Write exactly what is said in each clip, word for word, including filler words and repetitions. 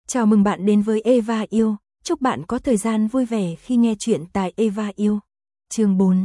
Chào mừng bạn đến với Eva Yêu, chúc bạn có thời gian vui vẻ khi nghe chuyện tại Eva Yêu. Chương bốn.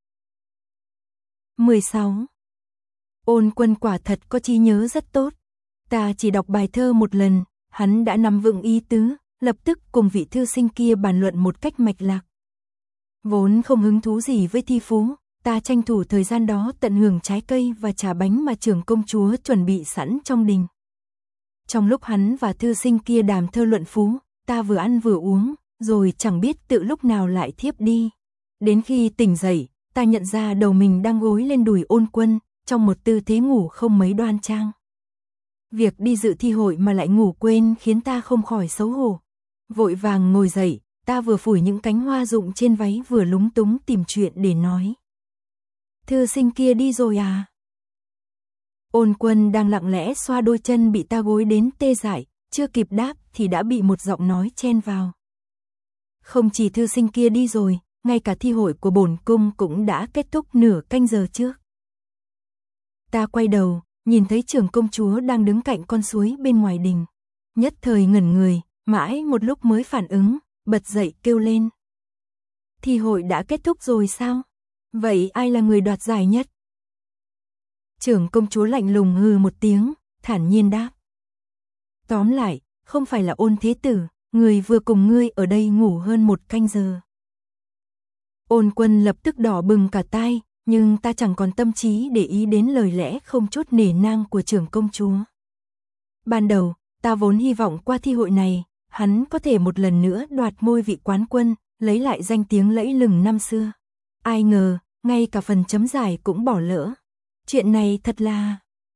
mười sáu. Ôn Quân quả thật có trí nhớ rất tốt. Ta chỉ đọc bài thơ một lần, hắn đã nắm vững ý tứ, lập tức cùng vị thư sinh kia bàn luận một cách mạch lạc. Vốn không hứng thú gì với thi phú, ta tranh thủ thời gian đó tận hưởng trái cây và trà bánh mà trưởng công chúa chuẩn bị sẵn trong đình. Trong lúc hắn và thư sinh kia đàm thơ luận phú, ta vừa ăn vừa uống, rồi chẳng biết tự lúc nào lại thiếp đi. Đến khi tỉnh dậy, ta nhận ra đầu mình đang gối lên đùi Ôn Quân, trong một tư thế ngủ không mấy đoan trang. Việc đi dự thi hội mà lại ngủ quên khiến ta không khỏi xấu hổ. Vội vàng ngồi dậy, ta vừa phủi những cánh hoa rụng trên váy vừa lúng túng tìm chuyện để nói. Thư sinh kia đi rồi à? Ôn Quân đang lặng lẽ xoa đôi chân bị ta gối đến tê dại, chưa kịp đáp thì đã bị một giọng nói chen vào. Không chỉ thư sinh kia đi rồi, ngay cả thi hội của bổn cung cũng đã kết thúc nửa canh giờ trước. Ta quay đầu, nhìn thấy trưởng công chúa đang đứng cạnh con suối bên ngoài đình. Nhất thời ngẩn người, mãi một lúc mới phản ứng, bật dậy kêu lên. Thi hội đã kết thúc rồi sao? Vậy ai là người đoạt giải nhất? Trưởng công chúa lạnh lùng hừ một tiếng, thản nhiên đáp. Tóm lại, không phải là Ôn Thế Tử, người vừa cùng ngươi ở đây ngủ hơn một canh giờ. Ôn Quân lập tức đỏ bừng cả tai, nhưng ta chẳng còn tâm trí để ý đến lời lẽ không chút nể nang của trưởng công chúa. Ban đầu, ta vốn hy vọng qua thi hội này, hắn có thể một lần nữa đoạt ngôi vị quán quân, lấy lại danh tiếng lẫy lừng năm xưa. Ai ngờ, ngay cả phần chấm giải cũng bỏ lỡ. Chuyện này thật là...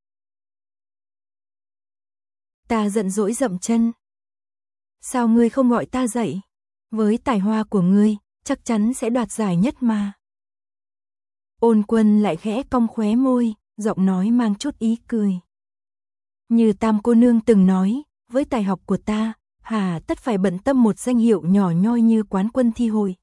Ta giận dỗi dậm chân. Sao ngươi không gọi ta dậy? Với tài hoa của ngươi, chắc chắn sẽ đoạt giải nhất mà. Ôn Quân lại khẽ cong khóe môi, giọng nói mang chút ý cười. Như Tam cô nương từng nói, với tài học của ta, hà tất phải bận tâm một danh hiệu nhỏ nhoi như quán quân thi hội.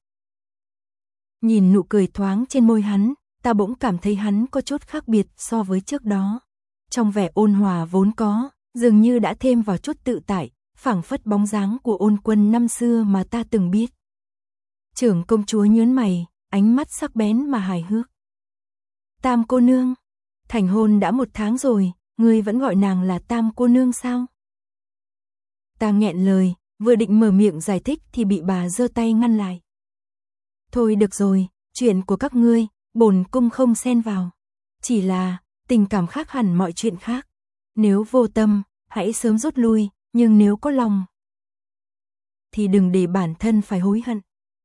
Nhìn nụ cười thoáng trên môi hắn, ta bỗng cảm thấy hắn có chút khác biệt so với trước đó. Trong vẻ ôn hòa vốn có, dường như đã thêm vào chút tự tại, phảng phất bóng dáng của Ôn Quân năm xưa mà ta từng biết. Trưởng công chúa nhớn mày, ánh mắt sắc bén mà hài hước. Tam cô nương, thành hôn đã một tháng rồi, ngươi vẫn gọi nàng là Tam cô nương sao? Ta nghẹn lời, vừa định mở miệng giải thích thì bị bà giơ tay ngăn lại. Thôi được rồi, chuyện của các ngươi, bổn cung không xen vào. Chỉ là, tình cảm khác hẳn mọi chuyện khác. Nếu vô tâm, hãy sớm rút lui, nhưng nếu có lòng, thì đừng để bản thân phải hối hận.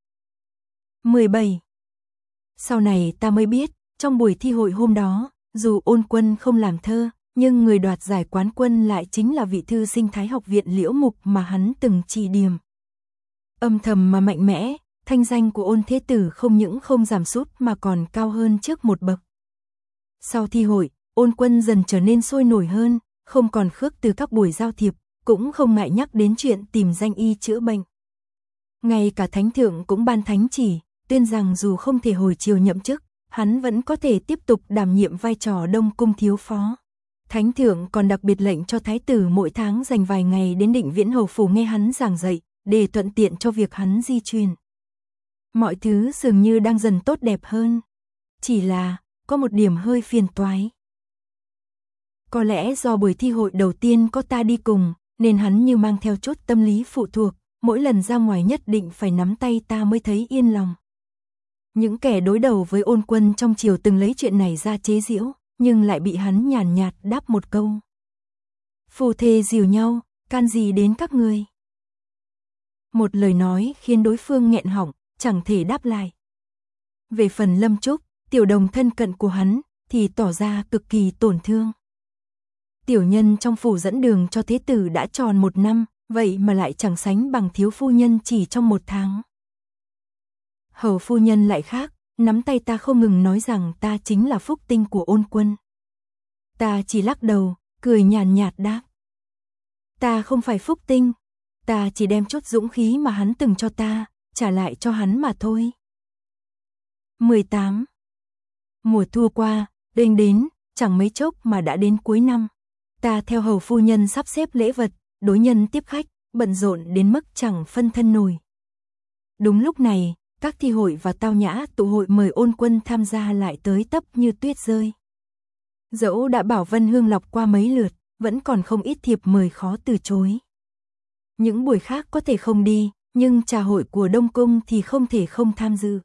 mười bảy. Sau này ta mới biết, trong buổi thi hội hôm đó, dù Ôn Quân không làm thơ, nhưng người đoạt giải quán quân lại chính là vị thư sinh Thái học viện Liễu Mục mà hắn từng chỉ điểm. Âm thầm mà mạnh mẽ, thanh danh của Ôn Thế Tử không những không giảm sút mà còn cao hơn trước một bậc. Sau thi hội, Ôn Quân dần trở nên sôi nổi hơn, không còn khước từ các buổi giao thiệp, cũng không ngại nhắc đến chuyện tìm danh y chữa bệnh. Ngay cả thánh thượng cũng ban thánh chỉ, tuyên rằng dù không thể hồi chiều nhậm chức, hắn vẫn có thể tiếp tục đảm nhiệm vai trò Đông Cung thiếu phó. Thánh thượng còn đặc biệt lệnh cho thái tử mỗi tháng dành vài ngày đến Định Viễn hầu phủ nghe hắn giảng dạy, để thuận tiện cho việc hắn di truyền. Mọi thứ dường như đang dần tốt đẹp hơn. Chỉ là, có một điểm hơi phiền toái. Có lẽ do buổi thi hội đầu tiên có ta đi cùng, nên hắn như mang theo chút tâm lý phụ thuộc, mỗi lần ra ngoài nhất định phải nắm tay ta mới thấy yên lòng. Những kẻ đối đầu với Ôn Quân trong triều từng lấy chuyện này ra chế giễu, nhưng lại bị hắn nhàn nhạt đáp một câu. Phu thê dìu nhau, can gì đến các ngươi? Một lời nói khiến đối phương nghẹn họng, chẳng thể đáp lại. Về phần Lâm Trúc, tiểu đồng thân cận của hắn, thì tỏ ra cực kỳ tổn thương. Tiểu nhân trong phủ dẫn đường cho thế tử đã tròn một năm, vậy mà lại chẳng sánh bằng thiếu phu nhân chỉ trong một tháng. Hầu phu nhân lại khác, nắm tay ta không ngừng nói rằng ta chính là phúc tinh của Ôn Quân. Ta chỉ lắc đầu, cười nhàn nhạt đáp. Ta không phải phúc tinh, ta chỉ đem chút dũng khí mà hắn từng cho ta, trả lại cho hắn mà thôi. mười tám. Mùa thu qua, đêm đến, chẳng mấy chốc mà đã đến cuối năm. Ta theo hầu phu nhân sắp xếp lễ vật, đối nhân tiếp khách, bận rộn đến mức chẳng phân thân nổi. Đúng lúc này, các thi hội và tao nhã tụ hội mời Ôn Quân tham gia lại tới tấp như tuyết rơi. Dẫu đã bảo Vân Hương lọc qua mấy lượt, vẫn còn không ít thiệp mời khó từ chối. Những buổi khác có thể không đi, nhưng trà hội của Đông Cung thì không thể không tham dự.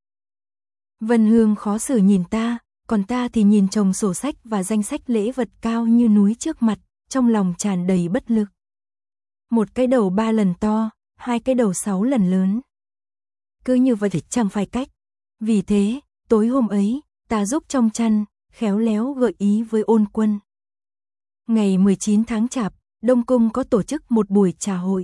Vân Hương khó xử nhìn ta, còn ta thì nhìn chồng sổ sách và danh sách lễ vật cao như núi trước mặt, trong lòng tràn đầy bất lực. Một cái đầu ba lần to, hai cái đầu sáu lần lớn. Cứ như vậy thì chẳng phải cách. Vì thế, tối hôm ấy, ta giúp trong chăn, khéo léo gợi ý với Ôn Quân. Ngày mười chín tháng Chạp, Đông Cung có tổ chức một buổi trà hội.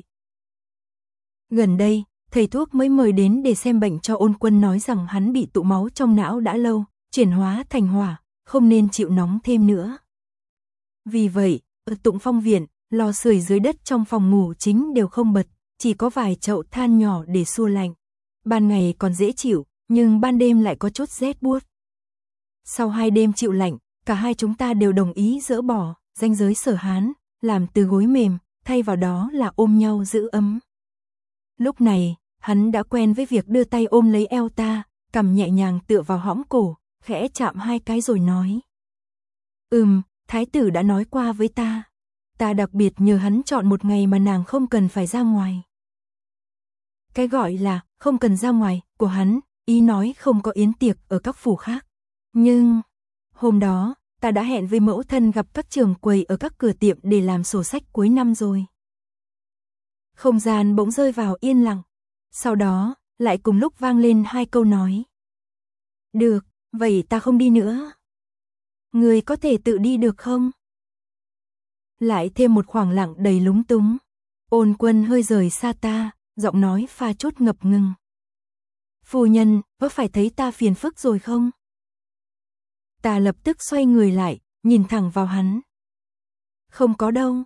Gần đây, thầy thuốc mới mời đến để xem bệnh cho Ôn Quân, nói rằng hắn bị tụ máu trong não đã lâu, chuyển hóa thành hỏa, không nên chịu nóng thêm nữa. Vì vậy, ở Tụng Phong viện, lò sưởi dưới đất trong phòng ngủ chính đều không bật, chỉ có vài chậu than nhỏ để xua lạnh. Ban ngày còn dễ chịu, nhưng ban đêm lại có chút rét buốt. Sau hai đêm chịu lạnh, cả hai chúng ta đều đồng ý dỡ bỏ ranh giới Sở Hán, làm từ gối mềm, thay vào đó là ôm nhau giữ ấm. Lúc này, hắn đã quen với việc đưa tay ôm lấy eo ta, cằm nhẹ nhàng tựa vào hõm cổ, khẽ chạm hai cái rồi nói. Ừm, thái tử đã nói qua với ta. Ta đặc biệt nhờ hắn chọn một ngày mà nàng không cần phải ra ngoài. Cái gọi là không cần ra ngoài của hắn, ý nói không có yến tiệc ở các phủ khác. Nhưng, hôm đó, ta đã hẹn với mẫu thân gặp các trưởng quầy ở các cửa tiệm để làm sổ sách cuối năm rồi. Không gian bỗng rơi vào yên lặng. Sau đó, lại cùng lúc vang lên hai câu nói. Được, vậy ta không đi nữa. Người có thể tự đi được không? Lại thêm một khoảng lặng đầy lúng túng. Ôn Quân hơi rời xa ta, giọng nói pha chút ngập ngừng. Phu nhân, có phải thấy ta phiền phức rồi không? Ta lập tức xoay người lại, nhìn thẳng vào hắn. Không có đâu.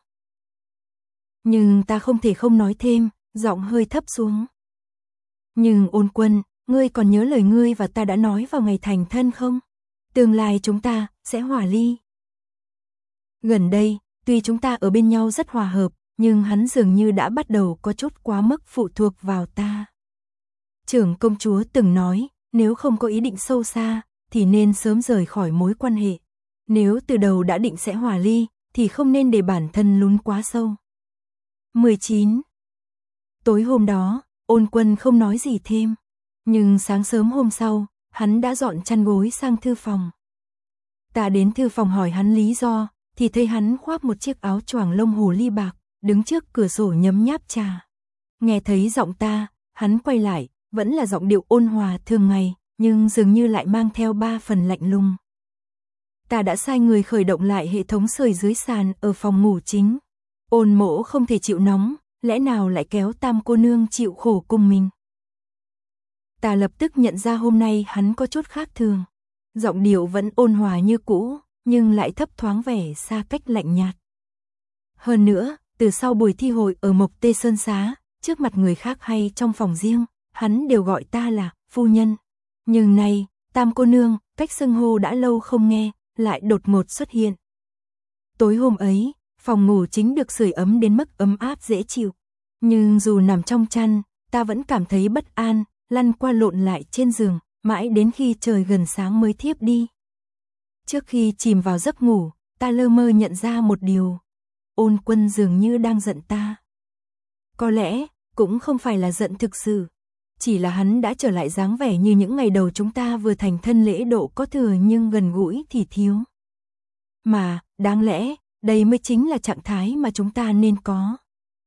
Nhưng ta không thể không nói thêm, giọng hơi thấp xuống. Nhưng Ôn Quân, ngươi còn nhớ lời ngươi và ta đã nói vào ngày thành thân không? Tương lai chúng ta sẽ hòa ly. Gần đây, tuy chúng ta ở bên nhau rất hòa hợp, nhưng hắn dường như đã bắt đầu có chút quá mức phụ thuộc vào ta. Trưởng công chúa từng nói, nếu không có ý định sâu xa, thì nên sớm rời khỏi mối quan hệ. Nếu từ đầu đã định sẽ hòa ly, thì không nên để bản thân lún quá sâu. mười chín. Tối hôm đó, Ôn Quân không nói gì thêm. Nhưng sáng sớm hôm sau, hắn đã dọn chăn gối sang thư phòng. Ta đến thư phòng hỏi hắn lý do, thì thấy hắn khoác một chiếc áo choàng lông hồ ly bạc, đứng trước cửa sổ nhấm nháp trà. Nghe thấy giọng ta, hắn quay lại, vẫn là giọng điệu ôn hòa thường ngày, nhưng dường như lại mang theo ba phần lạnh lùng. Ta đã sai người khởi động lại hệ thống sưởi dưới sàn ở phòng ngủ chính. Ôn Mỗ không thể chịu nóng, lẽ nào lại kéo Tam cô nương chịu khổ cùng mình. Ta lập tức nhận ra hôm nay hắn có chút khác thường. Giọng điệu vẫn ôn hòa như cũ, nhưng lại thấp thoáng vẻ xa cách lạnh nhạt. Hơn nữa, từ sau buổi thi hội ở Mộc Tê Sơn Xá, trước mặt người khác hay trong phòng riêng, hắn đều gọi ta là phu nhân. Nhưng nay, Tam cô nương, cách xưng hô đã lâu không nghe, lại đột ngột xuất hiện. Tối hôm ấy, phòng ngủ chính được sưởi ấm đến mức ấm áp dễ chịu. Nhưng dù nằm trong chăn, ta vẫn cảm thấy bất an, lăn qua lộn lại trên giường, mãi đến khi trời gần sáng mới thiếp đi. Trước khi chìm vào giấc ngủ, ta lơ mơ nhận ra một điều. Ôn Quân dường như đang giận ta. Có lẽ, cũng không phải là giận thực sự. Chỉ là hắn đã trở lại dáng vẻ như những ngày đầu chúng ta vừa thành thân, lễ độ có thừa nhưng gần gũi thì thiếu. Mà, đáng lẽ, đây mới chính là trạng thái mà chúng ta nên có.